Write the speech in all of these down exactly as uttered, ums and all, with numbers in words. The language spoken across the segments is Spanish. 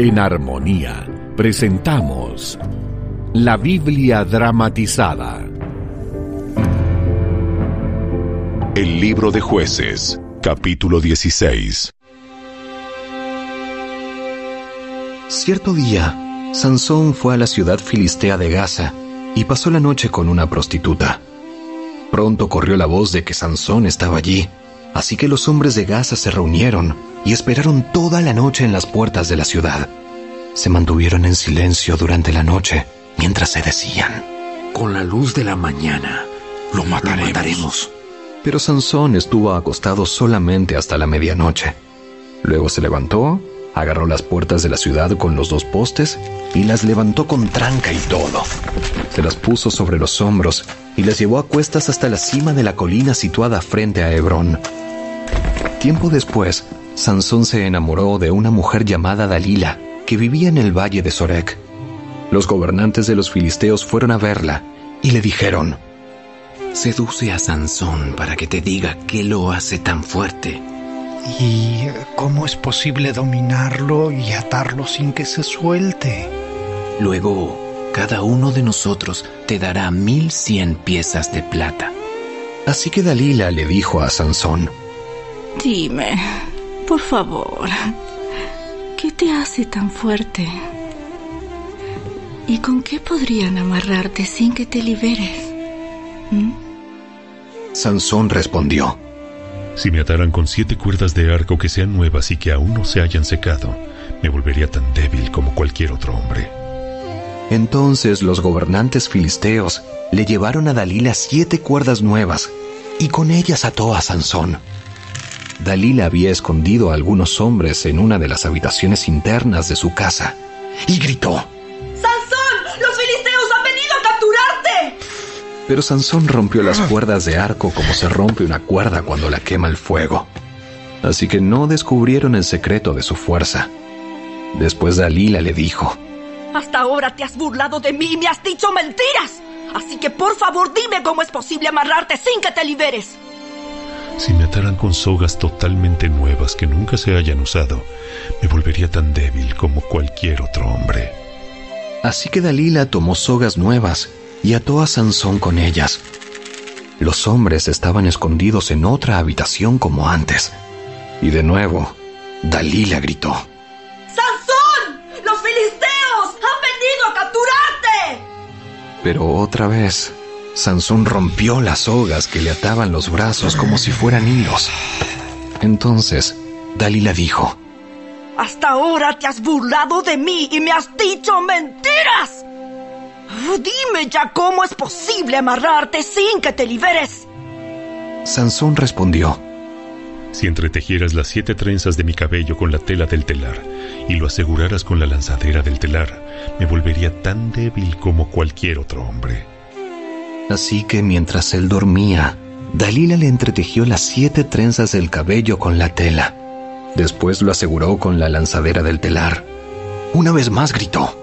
En Armonía presentamos la Biblia dramatizada. El libro de Jueces, capítulo dieciséis. Cierto día, Sansón fue a la ciudad filistea de Gaza y pasó la noche con una prostituta. Pronto corrió la voz de que Sansón estaba allí, así que los hombres de Gaza se reunieron y esperaron toda la noche en las puertas de la ciudad. Se mantuvieron en silencio durante la noche, mientras se decían: con la luz de la mañana lo mataremos. Lo mataremos. Pero Sansón estuvo acostado solamente hasta la medianoche. Luego se levantó, agarró las puertas de la ciudad con los dos postes y las levantó con tranca y todo. Se las puso sobre los hombros y las llevó a cuestas hasta la cima de la colina situada frente a Hebrón. Tiempo después, Sansón se enamoró de una mujer llamada Dalila, que vivía en el valle de Sorek. Los gobernantes de los filisteos fueron a verla y le dijeron: seduce a Sansón para que te diga qué lo hace tan fuerte. ¿Y cómo es posible dominarlo y atarlo sin que se suelte? Luego, cada uno de nosotros te dará mil cien piezas de plata. Así que Dalila le dijo a Sansón: dime, por favor, ¿qué te hace tan fuerte? ¿Y con qué podrían amarrarte sin que te liberes? ¿Mm? Sansón respondió: si me ataran con siete cuerdas de arco que sean nuevas y que aún no se hayan secado, me volvería tan débil como cualquier otro hombre. Entonces los gobernantes filisteos le llevaron a Dalila siete cuerdas nuevas y con ellas ató a Sansón. Dalila había escondido a algunos hombres en una de las habitaciones internas de su casa y gritó: ¡Sansón! ¡Los filisteos han venido a capturarte! Pero Sansón rompió las cuerdas de arco como se rompe una cuerda cuando la quema el fuego. Así que no descubrieron el secreto de su fuerza. Después Dalila le dijo: hasta ahora te has burlado de mí y me has dicho mentiras. Así que por favor dime cómo es posible amarrarte sin que te liberes. Si me ataran con sogas totalmente nuevas que nunca se hayan usado, me volvería tan débil como cualquier otro hombre. Así que Dalila tomó sogas nuevas y ató a Sansón con ellas. Los hombres estaban escondidos en otra habitación como antes. Y de nuevo, Dalila gritó: ¡Sansón! ¡Los filisteos han venido a capturarte! Pero otra vez, Sansón rompió las sogas que le ataban los brazos como si fueran hilos. Entonces, Dalila dijo: hasta ahora te has burlado de mí y me has dicho mentiras. Dime ya cómo es posible amarrarte sin que te liberes. Sansón respondió: si entretejieras las siete trenzas de mi cabello con la tela del telar y lo aseguraras con la lanzadera del telar, me volvería tan débil como cualquier otro hombre. Así que mientras él dormía, Dalila le entretejió las siete trenzas del cabello con la tela. Después lo aseguró con la lanzadera del telar. Una vez más gritó: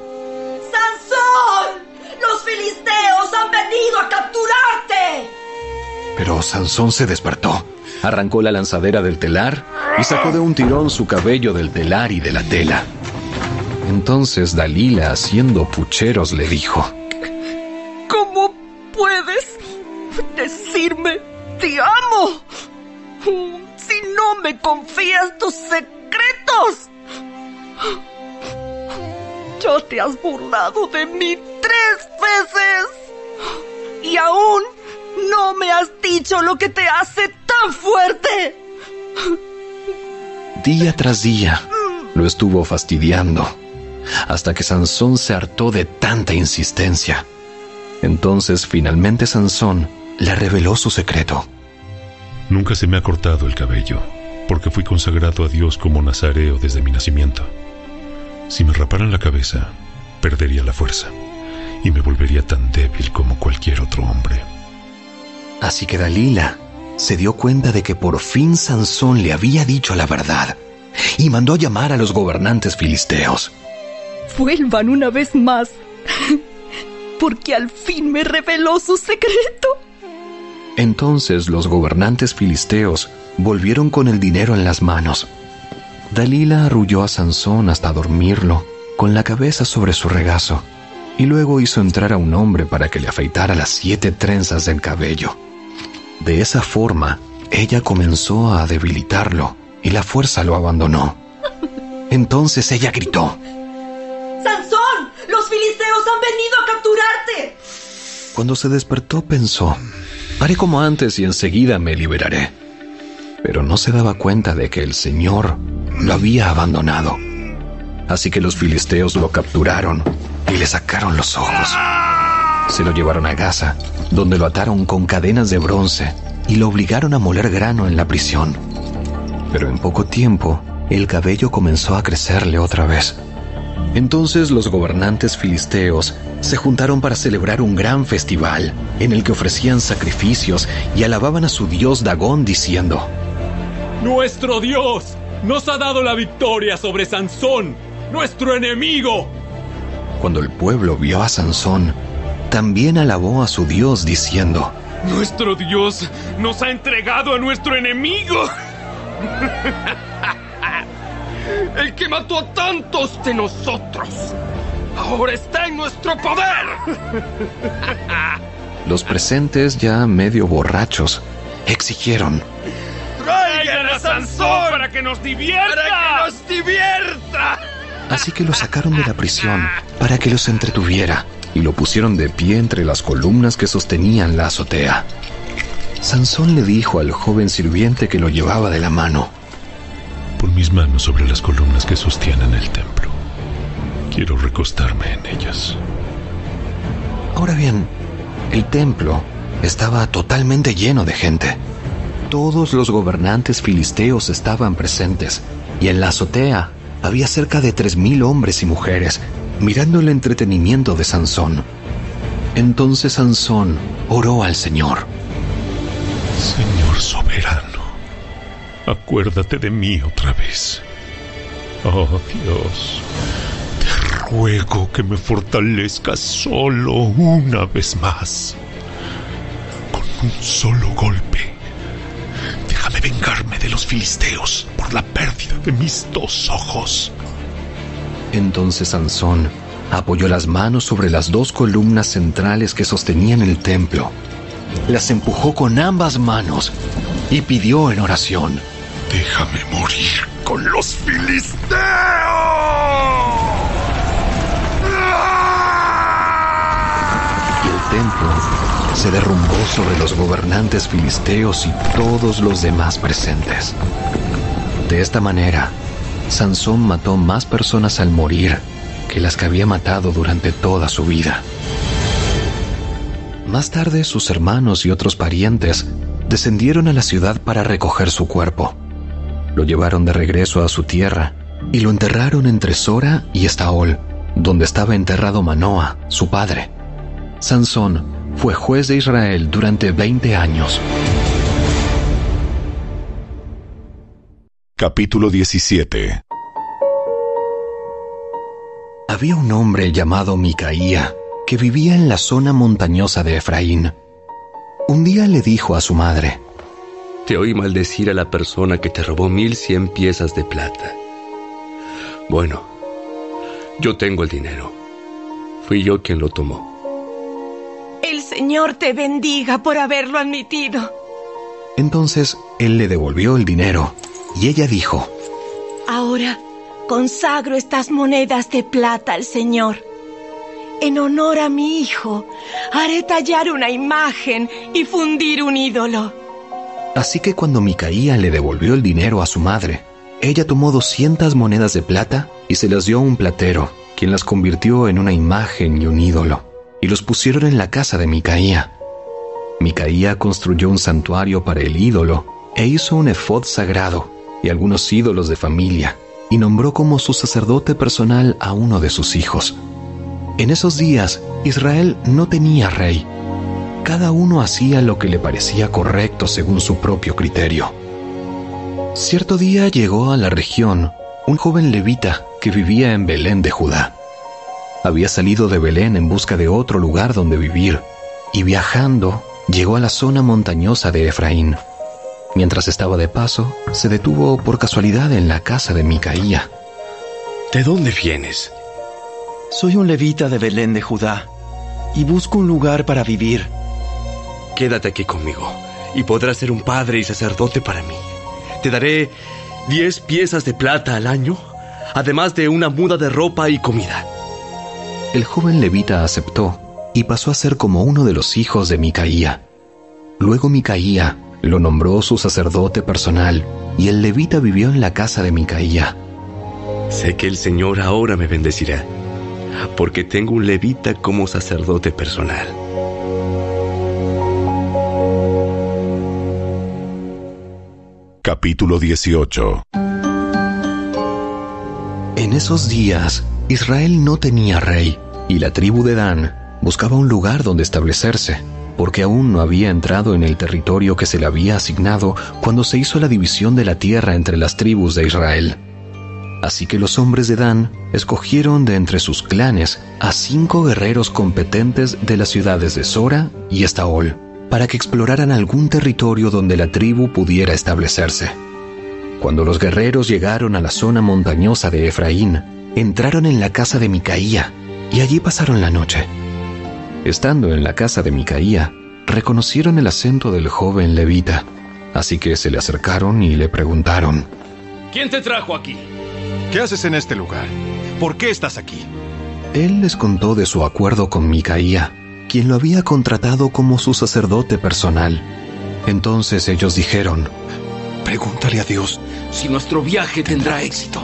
¡han venido a capturarte! Pero Sansón se despertó, arrancó la lanzadera del telar y sacó de un tirón su cabello del telar y de la tela. Entonces Dalila, haciendo pucheros, le dijo: ¿cómo puedes decirme te amo si no me confías tus secretos? Ya te has burlado de mí tres veces y aún no me has dicho lo que te hace tan fuerte. Día tras día lo estuvo fastidiando, hasta que Sansón se hartó de tanta insistencia. Entonces finalmente Sansón le reveló su secreto. Nunca se me ha cortado el cabello, porque fui consagrado a Dios como nazareo desde mi nacimiento. Si me raparan la cabeza, perdería la fuerza y me volvería tan débil como cualquier otro hombre. Así que Dalila se dio cuenta de que por fin Sansón le había dicho la verdad y mandó llamar a los gobernantes filisteos. Vuelvan una vez más, porque al fin me reveló su secreto. Entonces los gobernantes filisteos volvieron con el dinero en las manos. Dalila arrulló a Sansón hasta dormirlo, con la cabeza sobre su regazo, y luego hizo entrar a un hombre para que le afeitara las siete trenzas del cabello. De esa forma, ella comenzó a debilitarlo, y la fuerza lo abandonó. Entonces ella gritó: ¡Sansón! ¡Los filisteos han venido a capturarte! Cuando se despertó pensó: haré como antes y enseguida me liberaré. Pero no se daba cuenta de que el Señor lo había abandonado. Así que los filisteos lo capturaron y le sacaron los ojos. Se lo llevaron a Gaza, donde lo ataron con cadenas de bronce y lo obligaron a moler grano en la prisión. Pero en poco tiempo, el cabello comenzó a crecerle otra vez. Entonces los gobernantes filisteos se juntaron para celebrar un gran festival, en el que ofrecían sacrificios y alababan a su dios Dagón diciendo: ¡Nuestro Dios nos ha dado la victoria sobre Sansón, nuestro enemigo! Cuando el pueblo vio a Sansón, también alabó a su Dios diciendo: ¡Nuestro Dios nos ha entregado a nuestro enemigo! ¡El que mató a tantos de nosotros! ¡Ahora está en nuestro poder! Los presentes, ya medio borrachos, exigieron: ¡Traigan a Sansón para que nos divierta! ¡Para que nos divierta! Así que lo sacaron de la prisión para que los entretuviera y lo pusieron de pie entre las columnas que sostenían la azotea. Sansón le dijo al joven sirviente que lo llevaba de la mano: pon mis manos sobre las columnas que sostienen el templo. Quiero recostarme en ellas. Ahora bien, el templo estaba totalmente lleno de gente. Todos los gobernantes filisteos estaban presentes, y en la azotea había cerca de tres mil hombres y mujeres mirando el entretenimiento de Sansón. Entonces Sansón oró al Señor: Señor soberano, acuérdate de mí otra vez. Oh Dios, te ruego que me fortalezcas solo una vez más. Con un solo golpe, déjame vengarme de los filisteos por la pérdida de mis dos ojos. Entonces Sansón apoyó las manos sobre las dos columnas centrales que sostenían el templo, las empujó con ambas manos y pidió en oración: déjame morir con los filisteos. Y el templo se derrumbó sobre los gobernantes filisteos y todos los demás presentes. De esta manera, Sansón mató más personas al morir que las que había matado durante toda su vida. Más tarde, sus hermanos y otros parientes descendieron a la ciudad para recoger su cuerpo. Lo llevaron de regreso a su tierra y lo enterraron entre Sora y Estaol, donde estaba enterrado Manoa, su padre. Sansón fue juez de Israel durante veinte años. Capítulo diecisiete. Había un hombre llamado Micaía que vivía en la zona montañosa de Efraín. Un día le dijo a su madre: te oí maldecir a la persona que te robó mil cien piezas de plata. Bueno, yo tengo el dinero. Fui yo quien lo tomó. El Señor te bendiga por haberlo admitido. Entonces él le devolvió el dinero y ella dijo: ahora consagro estas monedas de plata al Señor. En honor a mi hijo, haré tallar una imagen y fundir un ídolo. Así que cuando Micaía le devolvió el dinero a su madre, ella tomó doscientas monedas de plata y se las dio a un platero, quien las convirtió en una imagen y un ídolo, y los pusieron en la casa de Micaía. Micaía construyó un santuario para el ídolo e hizo un efod sagrado y algunos ídolos de familia, y nombró como su sacerdote personal a uno de sus hijos. En esos días, Israel no tenía rey. Cada uno hacía lo que le parecía correcto según su propio criterio. Cierto día llegó a la región un joven levita que vivía en Belén de Judá. Había salido de Belén en busca de otro lugar donde vivir, y viajando llegó a la zona montañosa de Efraín. Mientras estaba de paso, se detuvo por casualidad en la casa de Micaía. ¿De dónde vienes? Soy un levita de Belén de Judá y busco un lugar para vivir. Quédate aquí conmigo y podrás ser un padre y sacerdote para mí. Te daré diez piezas de plata al año, además de una muda de ropa y comida. El joven levita aceptó y pasó a ser como uno de los hijos de Micaía. Luego Micaía lo nombró su sacerdote personal y el levita vivió en la casa de Micaía. Sé que el Señor ahora me bendecirá, porque tengo un levita como sacerdote personal. Capítulo dieciocho. En esos días, Israel no tenía rey, y la tribu de Dan buscaba un lugar donde establecerse, porque aún no había entrado en el territorio que se le había asignado cuando se hizo la división de la tierra entre las tribus de Israel. Así que los hombres de Dan escogieron de entre sus clanes a cinco guerreros competentes de las ciudades de Sora y Estaol, para que exploraran algún territorio donde la tribu pudiera establecerse. Cuando los guerreros llegaron a la zona montañosa de Efraín, entraron en la casa de Micaía y allí pasaron la noche. Estando en la casa de Micaía, reconocieron el acento del joven levita, así que se le acercaron y le preguntaron: ¿Quién te trajo aquí? ¿Qué haces en este lugar? ¿Por qué estás aquí? Él les contó de su acuerdo con Micaía, quien lo había contratado como su sacerdote personal. Entonces ellos dijeron: Pregúntale a Dios si nuestro viaje tendrá éxito.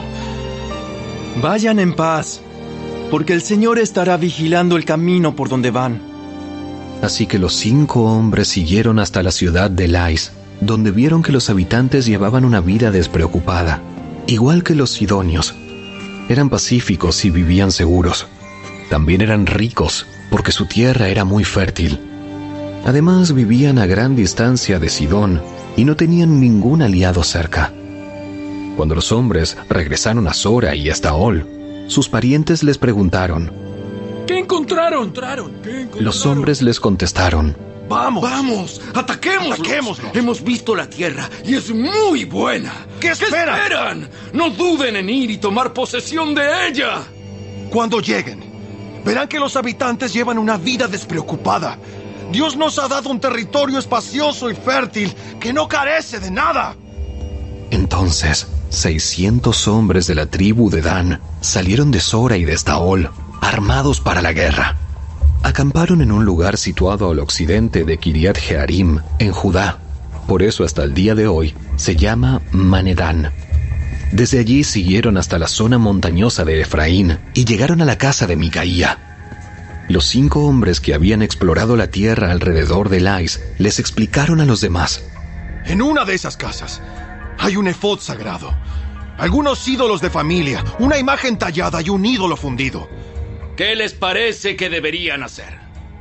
Vayan en paz, porque el Señor estará vigilando el camino por donde van. Así que los cinco hombres siguieron hasta la ciudad de Lais, donde vieron que los habitantes llevaban una vida despreocupada, igual que los sidonios. Eran pacíficos y vivían seguros. También eran ricos, porque su tierra era muy fértil. Además, vivían a gran distancia de Sidón y no tenían ningún aliado cerca. Cuando los hombres regresaron a Sora y a Estaol, sus parientes les preguntaron: ¿Qué encontraron? ¿Qué encontraron? Los hombres les contestaron: ¡Vamos! ¡Vamos! ¡Ataquémoslos! ¡Ataquémoslos! Hemos visto la tierra y es muy buena. ¿Qué esperan? ¿Qué esperan? No duden en ir y tomar posesión de ella. Cuando lleguen, verán que los habitantes llevan una vida despreocupada. Dios nos ha dado un territorio espacioso y fértil que no carece de nada. Entonces, seiscientos hombres de la tribu de Dan salieron de Sora y de Estaol, armados para la guerra. Acamparon en un lugar situado al occidente de Kiriat Jearim, en Judá. Por eso hasta el día de hoy se llama Manedán. Desde allí siguieron hasta la zona montañosa de Efraín y llegaron a la casa de Micaía. Los cinco hombres que habían explorado la tierra alrededor de Lais les explicaron a los demás: En una de esas casas hay un efod sagrado, algunos ídolos de familia, una imagen tallada y un ídolo fundido. ¿Qué les parece que deberían hacer?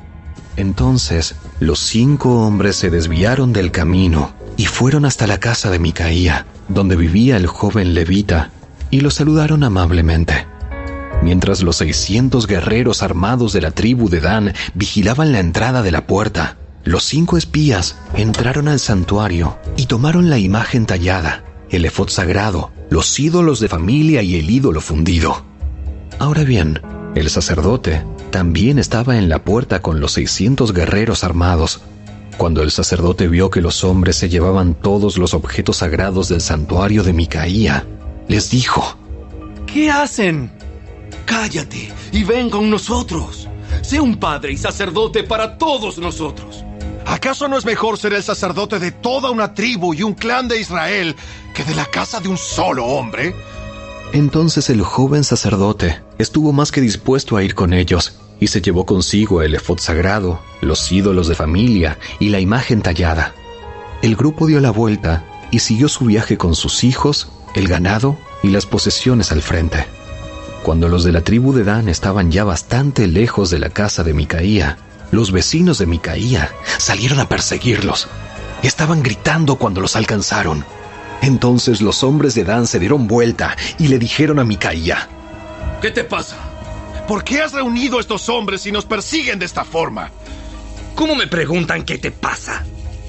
Entonces, los cinco hombres se desviaron del camino y fueron hasta la casa de Micaía, donde vivía el joven levita, y lo saludaron amablemente. Mientras los seiscientos guerreros armados de la tribu de Dan vigilaban la entrada de la puerta, los cinco espías entraron al santuario y tomaron la imagen tallada, el efod sagrado, los ídolos de familia y el ídolo fundido. Ahora bien, el sacerdote también estaba en la puerta con los seiscientos guerreros armados. Cuando el sacerdote vio que los hombres se llevaban todos los objetos sagrados del santuario de Micaía, les dijo: ¿Qué hacen? Cállate y ven con nosotros. Sé un padre y sacerdote para todos nosotros. ¿Acaso no es mejor ser el sacerdote de toda una tribu y un clan de Israel que de la casa de un solo hombre? Entonces el joven sacerdote estuvo más que dispuesto a ir con ellos y se llevó consigo el efod sagrado, los ídolos de familia y la imagen tallada. El grupo dio la vuelta y siguió su viaje con sus hijos, el ganado y las posesiones al frente. Cuando los de la tribu de Dan estaban ya bastante lejos de la casa de Micaía, los vecinos de Micaía salieron a perseguirlos. Estaban gritando cuando los alcanzaron. Entonces los hombres de Dan se dieron vuelta y le dijeron a Micaía: ¿Qué te pasa? ¿Por qué has reunido a estos hombres y nos persiguen de esta forma? ¿Cómo me preguntan qué te pasa?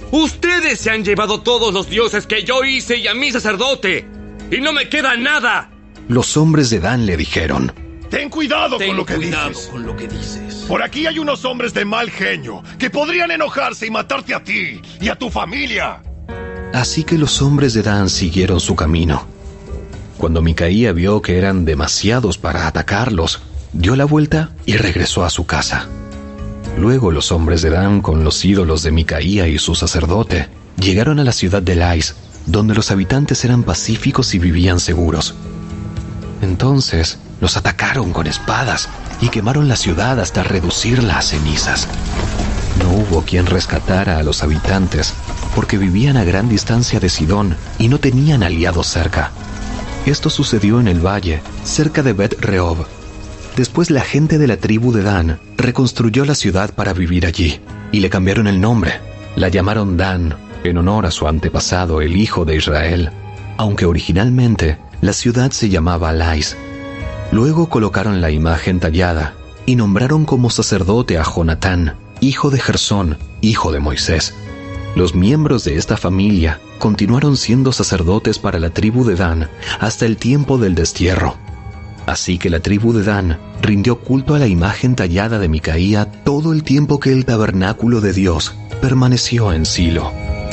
Ustedes se han llevado todos los dioses que yo hice y a mi sacerdote. Y no me queda nada. Los hombres de Dan le dijeron: Ten cuidado Ten con lo que cuidado dices. con lo que dices. Por aquí hay unos hombres de mal genio que podrían enojarse y matarte a ti y a tu familia. Así que los hombres de Dan siguieron su camino. Cuando Micaía vio que eran demasiados para atacarlos, dio la vuelta y regresó a su casa. Luego los hombres de Dan, con los ídolos de Micaía y su sacerdote, llegaron a la ciudad de Lais, donde los habitantes eran pacíficos y vivían seguros. Entonces los atacaron con espadas y quemaron la ciudad hasta reducirla a cenizas. No hubo quien rescatara a los habitantes, porque vivían a gran distancia de Sidón y no tenían aliados cerca. Esto sucedió en el valle, cerca de Bet Rehob. Después la gente de la tribu de Dan reconstruyó la ciudad para vivir allí, y le cambiaron el nombre. La llamaron Dan, en honor a su antepasado, el hijo de Israel, aunque originalmente la ciudad se llamaba Lais. Luego colocaron la imagen tallada y nombraron como sacerdote a Jonatán, hijo de Gersón, hijo de Moisés. Los miembros de esta familia continuaron siendo sacerdotes para la tribu de Dan hasta el tiempo del destierro. Así que la tribu de Dan rindió culto a la imagen tallada de Micaía todo el tiempo que el tabernáculo de Dios permaneció en Silo.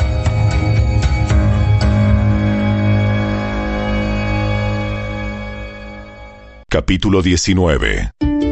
Capítulo diecinueve.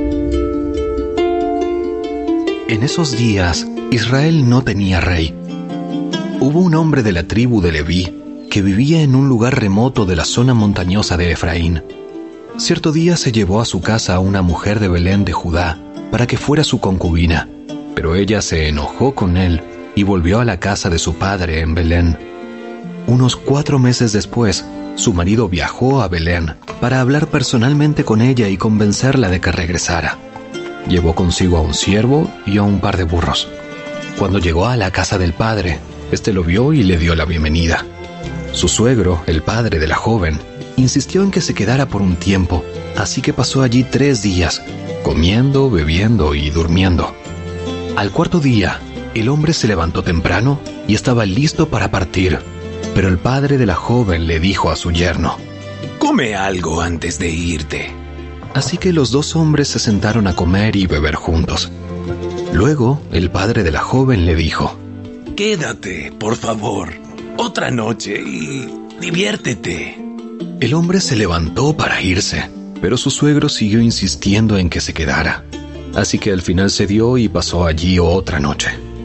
En esos días, Israel no tenía rey. Hubo un hombre de la tribu de Leví que vivía en un lugar remoto de la zona montañosa de Efraín. Cierto día se llevó a su casa a una mujer de Belén de Judá para que fuera su concubina, pero ella se enojó con él y volvió a la casa de su padre en Belén. Unos cuatro meses después, su marido viajó a Belén para hablar personalmente con ella y convencerla de que regresara. Llevó consigo a un siervo y a un par de burros. Cuando llegó a la casa del padre, este lo vio y le dio la bienvenida. Su suegro, el padre de la joven, insistió en que se quedara por un tiempo, así que pasó allí tres días, comiendo, bebiendo y durmiendo. Al cuarto día, el hombre se levantó temprano y estaba listo para partir, pero el padre de la joven le dijo a su yerno: Come algo antes de irte. Así que los dos hombres se sentaron a comer y beber juntos. Luego, el padre de la joven le dijo: Quédate, por favor, otra noche y diviértete. El hombre se levantó para irse, pero su suegro siguió insistiendo en que se quedara. Así que al final cedió y pasó allí otra noche.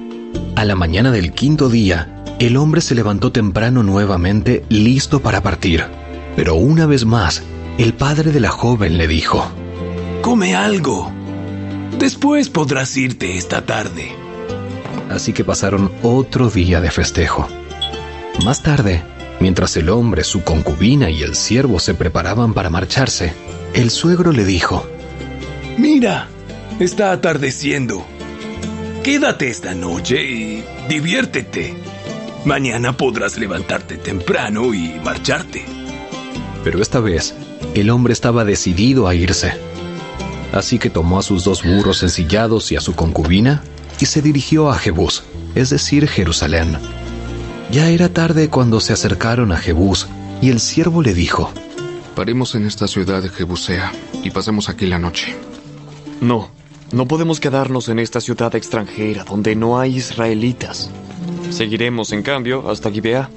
A la mañana del quinto día, el hombre se levantó temprano nuevamente, listo para partir. Pero una vez más, el padre de la joven le dijo: Come algo. Después podrás irte esta tarde. Así que pasaron otro día de festejo. Más tarde, mientras el hombre, su concubina y el siervo se preparaban para marcharse, el suegro le dijo: Mira, está atardeciendo. Quédate esta noche y diviértete. Mañana podrás levantarte temprano y marcharte. Pero esta vez, el hombre estaba decidido a irse. Así que tomó a sus dos burros ensillados y a su concubina y se dirigió a Jebús, es decir, Jerusalén. Ya era tarde cuando se acercaron a Jebús y el siervo le dijo: Paremos en esta ciudad de Jebusea y pasemos aquí la noche. No, no podemos quedarnos en esta ciudad extranjera donde no hay israelitas. Seguiremos, en cambio, hasta Gibeá.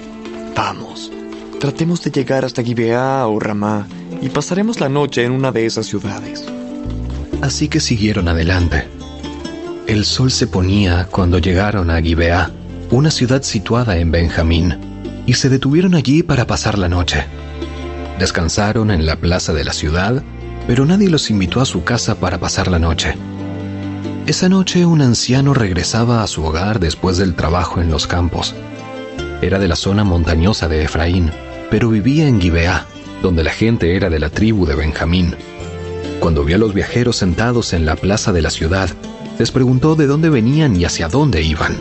Vamos, tratemos de llegar hasta Gibeá o Ramá y pasaremos la noche en una de esas ciudades. Así que siguieron adelante. El sol se ponía cuando llegaron a Gibeá, una ciudad situada en Benjamín, y se detuvieron allí para pasar la noche. Descansaron en la plaza de la ciudad, pero nadie los invitó a su casa para pasar la noche. Esa noche un anciano regresaba a su hogar después del trabajo en los campos. Era de la zona montañosa de Efraín, pero vivía en Gibeá, donde la gente era de la tribu de Benjamín. Cuando vio a los viajeros sentados en la plaza de la ciudad, les preguntó de dónde venían y hacia dónde iban.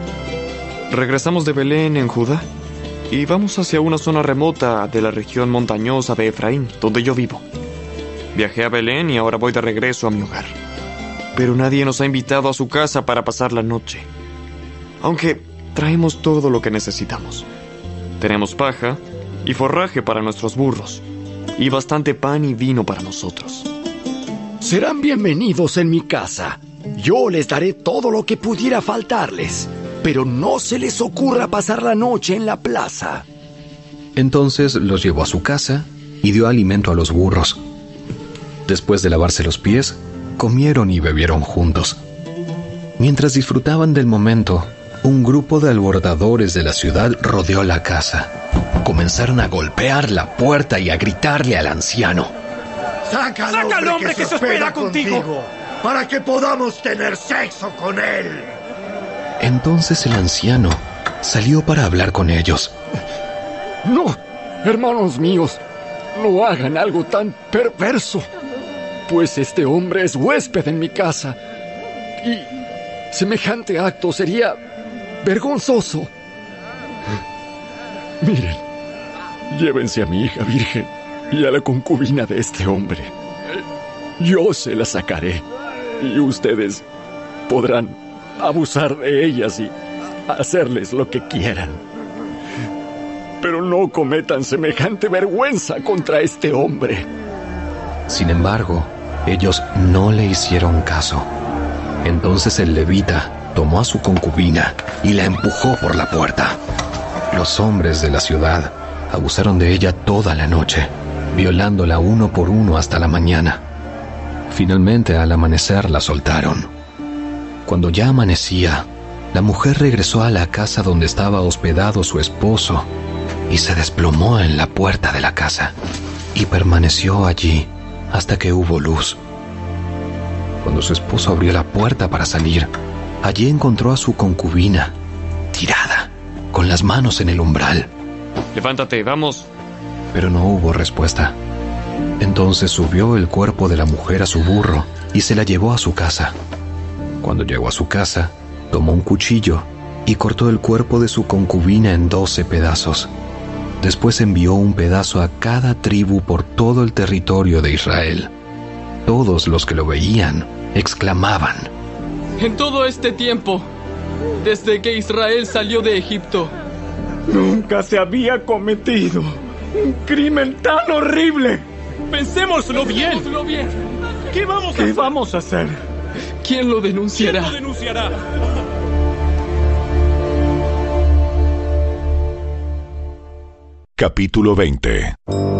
Regresamos de Belén, en Judá, y vamos hacia una zona remota de la región montañosa de Efraín, donde yo vivo. Viajé a Belén y ahora voy de regreso a mi hogar. Pero nadie nos ha invitado a su casa para pasar la noche. Aunque traemos todo lo que necesitamos. Tenemos paja y forraje para nuestros burros, y bastante pan y vino para nosotros. Serán bienvenidos en mi casa. Yo les daré todo lo que pudiera faltarles, pero no se les ocurra pasar la noche en la plaza. Entonces los llevó a su casa y dio alimento a los burros. Después de lavarse los pies, comieron y bebieron juntos. Mientras disfrutaban del momento, un grupo de alborotadores de la ciudad rodeó la casa. Comenzaron a golpear la puerta y a gritarle al anciano: ¡Saca al hombre, hombre que, que se espera contigo, contigo, para que podamos tener sexo con él! Entonces el anciano salió para hablar con ellos. No, hermanos míos, no hagan algo tan perverso, pues este hombre es huésped en mi casa y semejante acto sería vergonzoso. Miren, llévense a mi hija virgen y a la concubina de este hombre. Yo se la sacaré y ustedes podrán abusar de ellas y hacerles lo que quieran. Pero no cometan semejante vergüenza contra este hombre. Sin embargo, ellos no le hicieron caso. Entonces el levita tomó a su concubina y la empujó por la puerta. Los hombres de la ciudad abusaron de ella toda la noche, violándola uno por uno hasta la mañana. Finalmente, al amanecer, la soltaron. Cuando ya amanecía, la mujer regresó a la casa donde estaba hospedado su esposo y se desplomó en la puerta de la casa y permaneció allí hasta que hubo luz. Cuando su esposo abrió la puerta para salir, allí encontró a su concubina tirada, con las manos en el umbral. Levántate, vamos. Pero no hubo respuesta. Entonces subió el cuerpo de la mujer a su burro y se la llevó a su casa. Cuando llegó a su casa, tomó un cuchillo y cortó el cuerpo de su concubina en doce pedazos. Después envió un pedazo a cada tribu por todo el territorio de Israel. Todos los que lo veían exclamaban: En todo este tiempo, desde que Israel salió de Egipto, nunca se había cometido un crimen tan horrible. Pensémoslo bien. Pensémoslo bien. ¿Qué vamos a ¿Qué hacer? vamos a hacer? ¿Quién lo denunciará? ¿Quién lo denunciará? Capítulo veinte.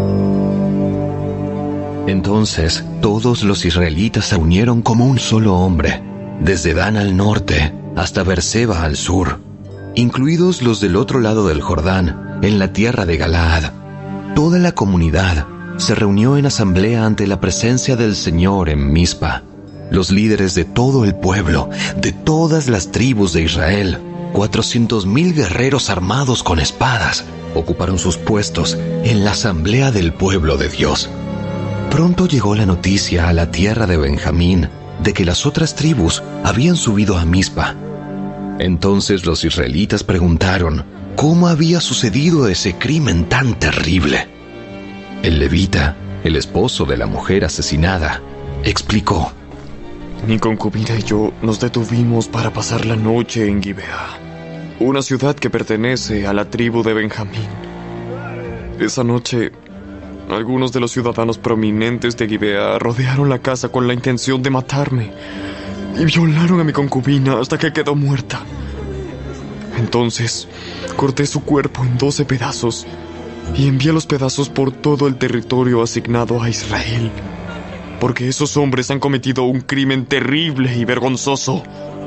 Entonces todos los israelitas se unieron como un solo hombre, desde Dan al norte hasta Beerseba al sur, incluidos los del otro lado del Jordán, en la tierra de Galaad. Toda la comunidad se reunió en asamblea ante la presencia del Señor en Mizpa. Los líderes de todo el pueblo, de todas las tribus de Israel, cuatrocientos mil guerreros armados con espadas, ocuparon sus puestos en la asamblea del pueblo de Dios. Pronto llegó la noticia a la tierra de Benjamín de que las otras tribus habían subido a Mizpa. Entonces los israelitas preguntaron cómo había sucedido ese crimen tan terrible. El levita, el esposo de la mujer asesinada, explicó: Mi concubina y yo nos detuvimos para pasar la noche en Gibeá, una ciudad que pertenece a la tribu de Benjamín. Esa noche, algunos de los ciudadanos prominentes de Gibeá rodearon la casa con la intención de matarme y violaron a mi concubina hasta que quedó muerta. Entonces, corté su cuerpo en doce pedazos y envié los pedazos por todo el territorio asignado a Israel, porque esos hombres han cometido un crimen terrible y vergonzoso.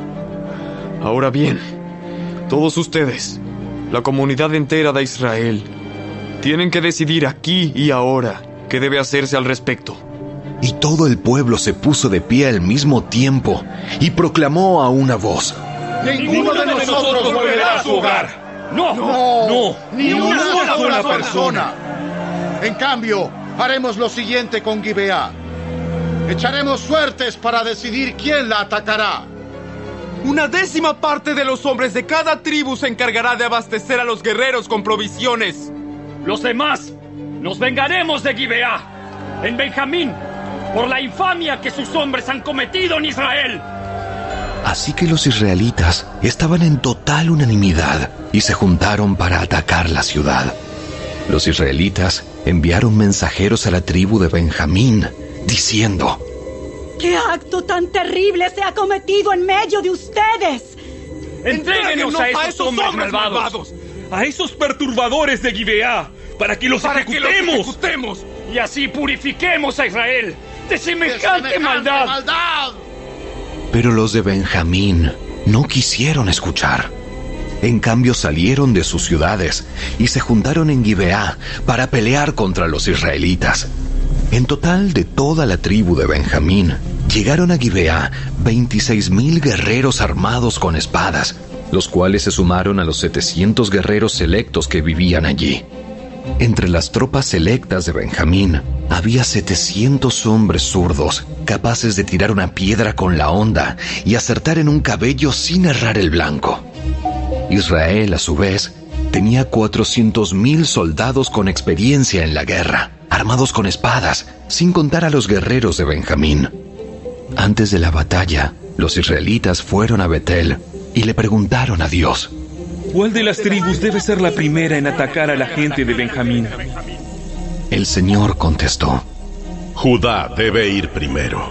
Ahora bien, todos ustedes, la comunidad entera de Israel, tienen que decidir aquí y ahora qué debe hacerse al respecto. Y todo el pueblo se puso de pie al mismo tiempo y proclamó a una voz: Ninguno de nosotros volverá a su hogar. No, no, no, ni una sola, sola persona. En cambio, haremos lo siguiente con Gibeá. Echaremos suertes para decidir quién la atacará. Una décima parte de los hombres de cada tribu se encargará de abastecer a los guerreros con provisiones. Los demás nos vengaremos de Gibeá, en Benjamín, por la infamia que sus hombres han cometido en Israel. Así que los israelitas estaban en total unanimidad y se juntaron para atacar la ciudad. Los israelitas enviaron mensajeros a la tribu de Benjamín, diciendo: ¿Qué acto tan terrible se ha cometido en medio de ustedes? ¡Entréguenos a esos, a esos hombres, hombres malvados, malvados, a esos perturbadores de Gibeá, para que los para ejecutemos, que los ejecutemos y así purifiquemos a Israel de semejante, de semejante maldad. maldad! Pero los de Benjamín no quisieron escuchar. En cambio salieron de sus ciudades y se juntaron en Gibeá para pelear contra los israelitas. En total, de toda la tribu de Benjamín, llegaron a Gibeá veintiséis mil guerreros armados con espadas, los cuales se sumaron a los setecientos guerreros selectos que vivían allí. Entre las tropas selectas de Benjamín había setecientos hombres zurdos, capaces de tirar una piedra con la honda y acertar en un cabello sin errar el blanco. Israel, a su vez, tenía cuatrocientos mil soldados con experiencia en la guerra, armados con espadas, sin contar a los guerreros de Benjamín. Antes de la batalla, los israelitas fueron a Betel y le preguntaron a Dios: ¿cuál de las tribus debe ser la primera en atacar a la gente de Benjamín? El Señor contestó: Judá debe ir primero.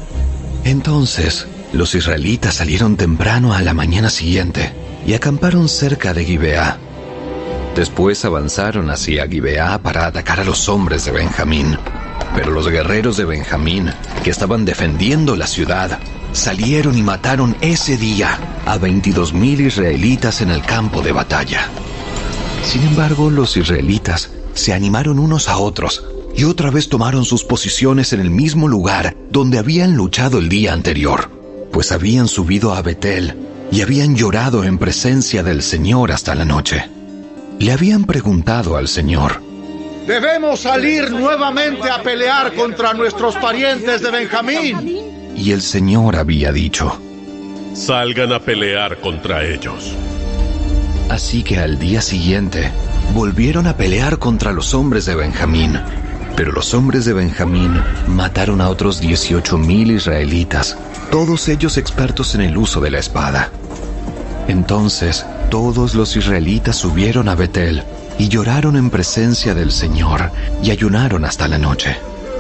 Entonces, los israelitas salieron temprano a la mañana siguiente y acamparon cerca de Gibeá. Después avanzaron hacia Gibeá para atacar a los hombres de Benjamín. Pero los guerreros de Benjamín, que estaban defendiendo la ciudad, salieron y mataron ese día a veintidós mil israelitas en el campo de batalla. Sin embargo, los israelitas se animaron unos a otros y otra vez tomaron sus posiciones en el mismo lugar donde habían luchado el día anterior, pues habían subido a Betel y habían llorado en presencia del Señor hasta la noche. Le habían preguntado al Señor: ¿debemos salir nuevamente a pelear contra nuestros parientes de Benjamín? Y el Señor había dicho: salgan a pelear contra ellos. Así que al día siguiente volvieron a pelear contra los hombres de Benjamín. Pero los hombres de Benjamín mataron a otros dieciocho mil israelitas, todos ellos expertos en el uso de la espada. Entonces todos los israelitas subieron a Betel y lloraron en presencia del Señor y ayunaron hasta la noche.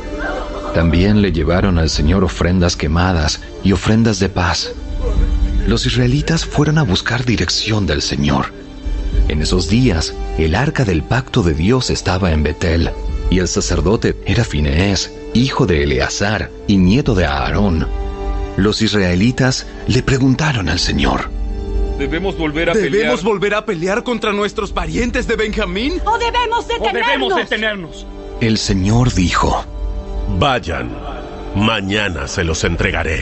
También le llevaron al Señor ofrendas quemadas y ofrendas de paz. Los israelitas fueron a buscar dirección del Señor. En esos días, el arca del pacto de Dios estaba en Betel, y el sacerdote era Fineés, hijo de Eleazar y nieto de Aarón. Los israelitas le preguntaron al Señor: ¿Debemos volver a ¿Debemos pelear? ¿Debemos volver a pelear contra nuestros parientes de Benjamín? ¿O debemos detenernos? ¿O debemos detenernos? El Señor dijo: vayan, mañana se los entregaré.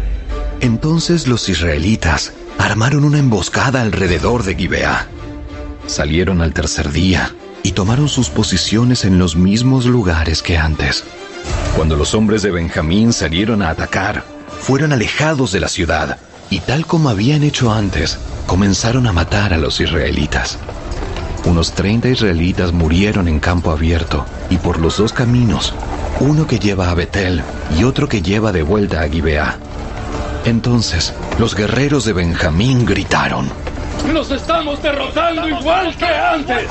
Entonces los israelitas armaron una emboscada alrededor de Gibeá. Salieron al tercer día y tomaron sus posiciones en los mismos lugares que antes. Cuando los hombres de Benjamín salieron a atacar, fueron alejados de la ciudad, y tal como habían hecho antes, comenzaron a matar a los israelitas. Unos treinta israelitas murieron en campo abierto, y por los dos caminos, uno que lleva a Betel y otro que lleva de vuelta a Gibeá. Entonces, los guerreros de Benjamín gritaron: ¡nos estamos derrotando igual que antes!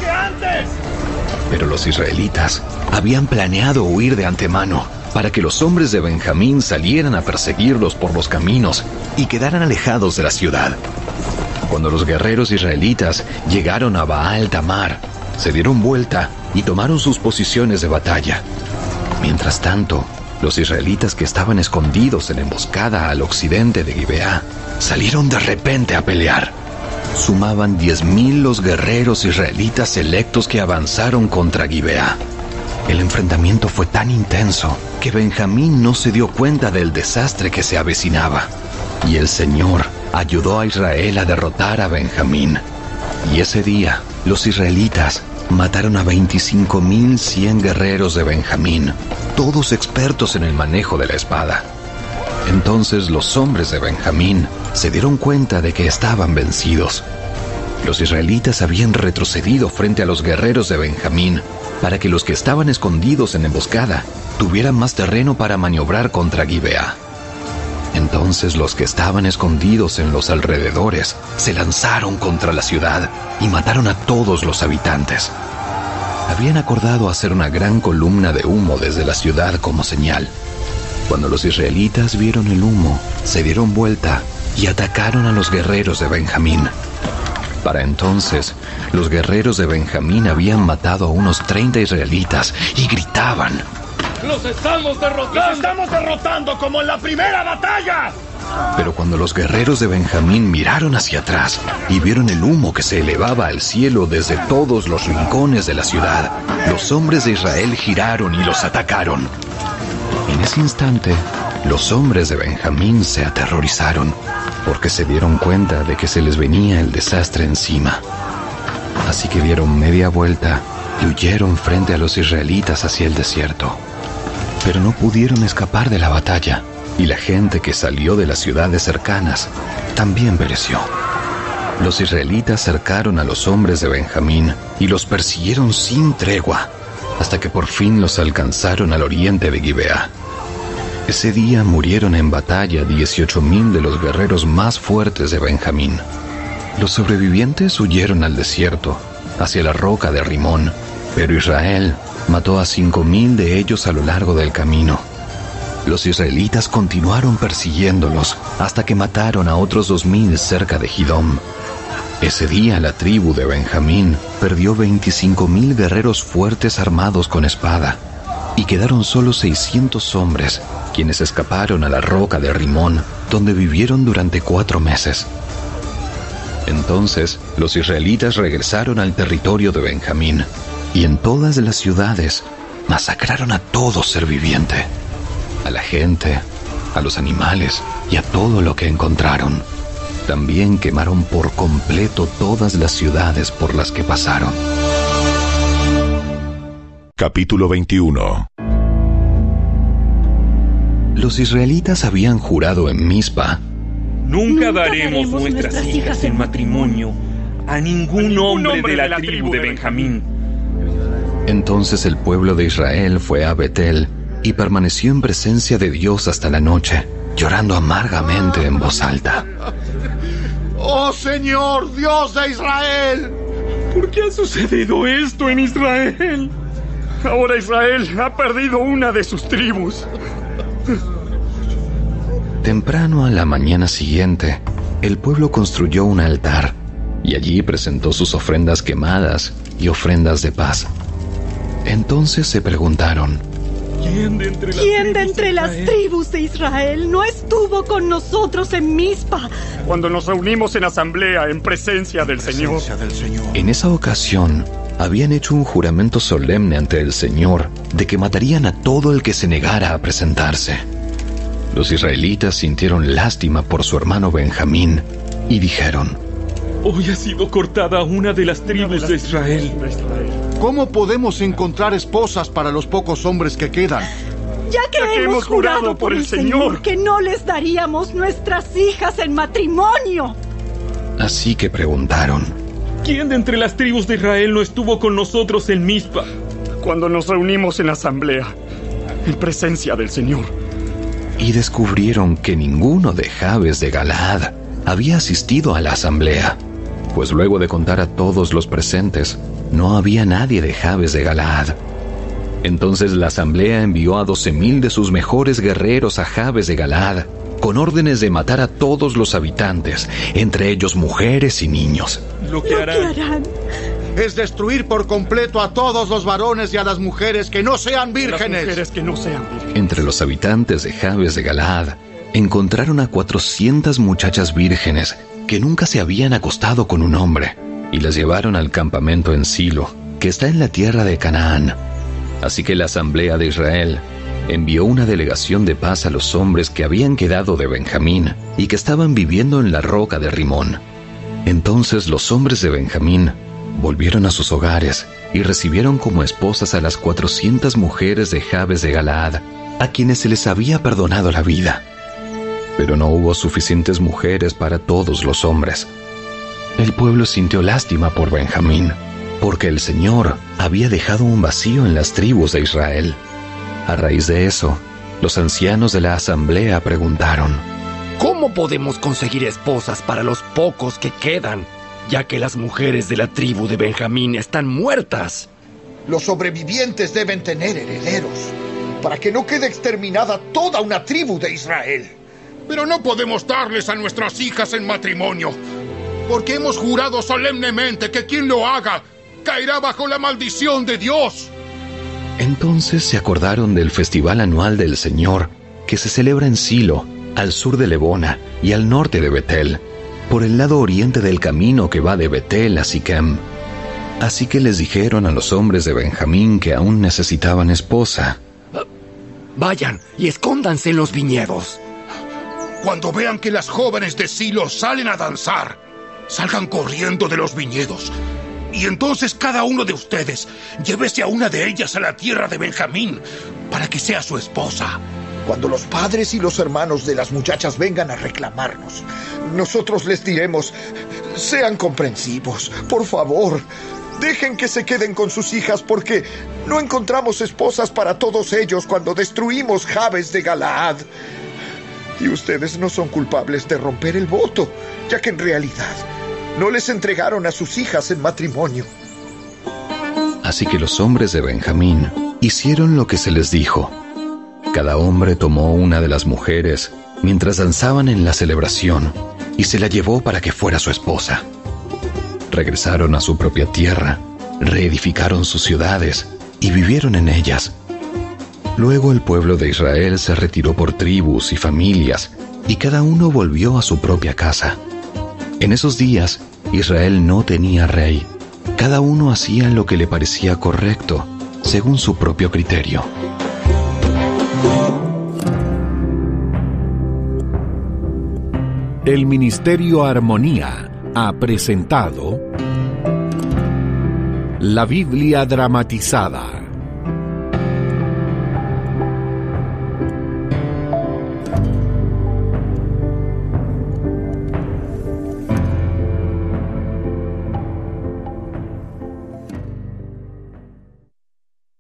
Pero los israelitas habían planeado huir de antemano para que los hombres de Benjamín salieran a perseguirlos por los caminos y quedaran alejados de la ciudad. Cuando los guerreros israelitas llegaron a Baal Tamar, se dieron vuelta y tomaron sus posiciones de batalla. Mientras tanto, los israelitas que estaban escondidos en emboscada al occidente de Gibeá salieron de repente a pelear. Sumaban diez mil los guerreros israelitas selectos que avanzaron contra Gibeá. El enfrentamiento fue tan intenso que Benjamín no se dio cuenta del desastre que se avecinaba. Y el Señor ayudó a Israel a derrotar a Benjamín. Y ese día, los israelitas mataron a veinticinco mil cien guerreros de Benjamín, todos expertos en el manejo de la espada. Entonces los hombres de Benjamín se dieron cuenta de que estaban vencidos. Los israelitas habían retrocedido frente a los guerreros de Benjamín para que los que estaban escondidos en emboscada tuvieran más terreno para maniobrar contra Gibeá. Entonces los que estaban escondidos en los alrededores se lanzaron contra la ciudad y mataron a todos los habitantes. Habían acordado hacer una gran columna de humo desde la ciudad como señal. Cuando los israelitas vieron el humo, se dieron vuelta y atacaron a los guerreros de Benjamín. Para entonces, los guerreros de Benjamín habían matado a unos treinta israelitas y gritaban: ¡Los estamos derrotando! ¡Los estamos derrotando como en la primera batalla! Pero cuando los guerreros de Benjamín miraron hacia atrás y vieron el humo que se elevaba al cielo desde todos los rincones de la ciudad, los hombres de Israel giraron y los atacaron. En ese instante, los hombres de Benjamín se aterrorizaron, porque se dieron cuenta de que se les venía el desastre encima. Así que dieron media vuelta y huyeron frente a los israelitas hacia el desierto. Pero no pudieron escapar de la batalla, y la gente que salió de las ciudades cercanas también pereció. Los israelitas cercaron a los hombres de Benjamín y los persiguieron sin tregua, hasta que por fin los alcanzaron al oriente de Gibeá. Ese día murieron en batalla dieciocho mil de los guerreros más fuertes de Benjamín. Los sobrevivientes huyeron al desierto, hacia la roca de Rimón, pero Israel mató a cinco mil de ellos a lo largo del camino. Los israelitas continuaron persiguiéndolos hasta que mataron a otros dos mil cerca de Gidom. Ese día la tribu de Benjamín perdió veinticinco mil guerreros fuertes armados con espada, y quedaron solo seiscientos hombres, quienes escaparon a la roca de Rimón, donde vivieron durante cuatro meses. Entonces los israelitas regresaron al territorio de Benjamín, y en todas las ciudades masacraron a todo ser viviente, a la gente, a los animales y a todo lo que encontraron. También quemaron por completo todas las ciudades por las que pasaron. Capítulo veintiuno. Los israelitas habían jurado en Mizpa: Nunca, Nunca daremos, daremos nuestras, nuestras hijas en matrimonio a ningún, a ningún hombre, hombre de la, de la tribu de Benjamín. Entonces el pueblo de Israel fue a Betel y permaneció en presencia de Dios hasta la noche, llorando amargamente en voz alta. ¡Oh Señor, Dios de Israel! ¿Por qué ha sucedido esto en Israel? Ahora Israel ha perdido una de sus tribus. Temprano a la mañana siguiente, el pueblo construyó un altar y allí presentó sus ofrendas quemadas y ofrendas de paz. Entonces se preguntaron: ¿Quién de entre, las, ¿Quién tribus, de entre las tribus de Israel no estuvo con nosotros en Mizpa cuando nos reunimos en asamblea en presencia del Señor? del Señor? En esa ocasión habían hecho un juramento solemne ante el Señor de que matarían a todo el que se negara a presentarse. Los israelitas sintieron lástima por su hermano Benjamín y dijeron: Hoy ha sido cortada una de las tribus de Israel. ¿Cómo podemos encontrar esposas para los pocos hombres que quedan? Ya que, ya que hemos jurado, jurado por el Señor, Señor que no les daríamos nuestras hijas en matrimonio. Así que preguntaron: ¿Quién de entre las tribus de Israel no estuvo con nosotros en Mizpa cuando nos reunimos en asamblea en presencia del Señor? Y descubrieron que ninguno de Jabes de Galaad había asistido a la asamblea, pues luego de contar a todos los presentes, no había nadie de Jabes de Galaad. Entonces la asamblea envió a doce mil de sus mejores guerreros a Jabes de Galaad, con órdenes de matar a todos los habitantes, entre ellos mujeres y niños. Lo que harán, Lo que harán es destruir por completo a todos los varones y a las mujeres que no sean vírgenes. Las mujeres que no sean vírgenes. Entre los habitantes de Jabes de Galaad, encontraron a cuatrocientas muchachas vírgenes que nunca se habían acostado con un hombre, y las llevaron al campamento en Silo, que está en la tierra de Canaán. Así que la asamblea de Israel envió una delegación de paz a los hombres que habían quedado de Benjamín y que estaban viviendo en la roca de Rimón. Entonces los hombres de Benjamín volvieron a sus hogares y recibieron como esposas a las cuatrocientas mujeres de Jabes de Galaad, a quienes se les había perdonado la vida. Pero no hubo suficientes mujeres para todos los hombres. El pueblo sintió lástima por Benjamín, porque el Señor había dejado un vacío en las tribus de Israel. A raíz de eso, los ancianos de la asamblea preguntaron: ¿Cómo podemos conseguir esposas para los pocos que quedan, ya que las mujeres de la tribu de Benjamín están muertas? Los sobrevivientes deben tener herederos, para que no quede exterminada toda una tribu de Israel. Pero no podemos darles a nuestras hijas en matrimonio, porque hemos jurado solemnemente que quien lo haga caerá bajo la maldición de Dios. Entonces se acordaron del festival anual del Señor, que se celebra en Silo, al sur de Lebona y al norte de Betel, por el lado oriente del camino que va de Betel a Siquem. Así que les dijeron a los hombres de Benjamín que aún necesitaban esposa. Vayan y escóndanse en los viñedos. Cuando vean que las jóvenes de Silo salen a danzar, salgan corriendo de los viñedos. Y entonces cada uno de ustedes llévese a una de ellas a la tierra de Benjamín para que sea su esposa. Cuando los padres y los hermanos de las muchachas vengan a reclamarnos, nosotros les diremos: sean comprensivos, por favor. Dejen que se queden con sus hijas, porque no encontramos esposas para todos ellos cuando destruimos Jabes de Galaad. Y ustedes no son culpables de romper el voto, ya que en realidad no les entregaron a sus hijas en matrimonio. Así que los hombres de Benjamín hicieron lo que se les dijo. Cada hombre tomó una de las mujeres mientras danzaban en la celebración y se la llevó para que fuera su esposa. Regresaron a su propia tierra, reedificaron sus ciudades y vivieron en ellas. Luego el pueblo de Israel se retiró por tribus y familias, y cada uno volvió a su propia casa. En esos días, Israel no tenía rey. Cada uno hacía lo que le parecía correcto, según su propio criterio. El Ministerio Armonía ha presentado La Biblia dramatizada.